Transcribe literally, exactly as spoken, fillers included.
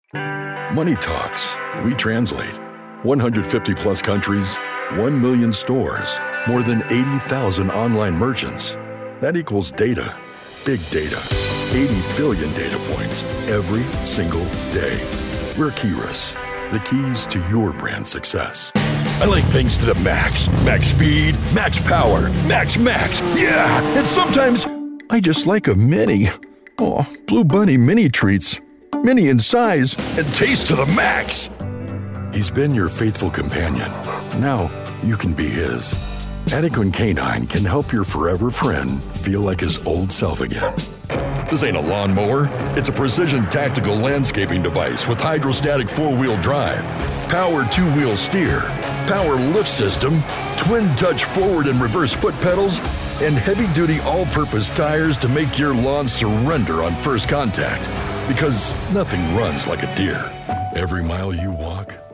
Money talks. We translate. one hundred fifty plus countries, one million stores, more than eighty thousand online merchants. That equals data. Big data. eighty billion data points every single day. We're Keyrus, the keys to your brand success. I like things to the max. Max speed, max power, max max. Yeah, and sometimes I just like a mini. Oh, Blue Bunny mini treats. Mini in size and taste to the max. He's been your faithful companion. Now you can be his. Adequan Canine can help your forever friend feel like his old self again. This ain't a lawnmower. It's a precision tactical landscaping device with hydrostatic four-wheel drive, power two-wheel steer, power lift system, twin-touch forward and reverse foot pedals, and heavy-duty all-purpose tires to make your lawn surrender on first contact. Because nothing runs like a deer. Every mile you walk,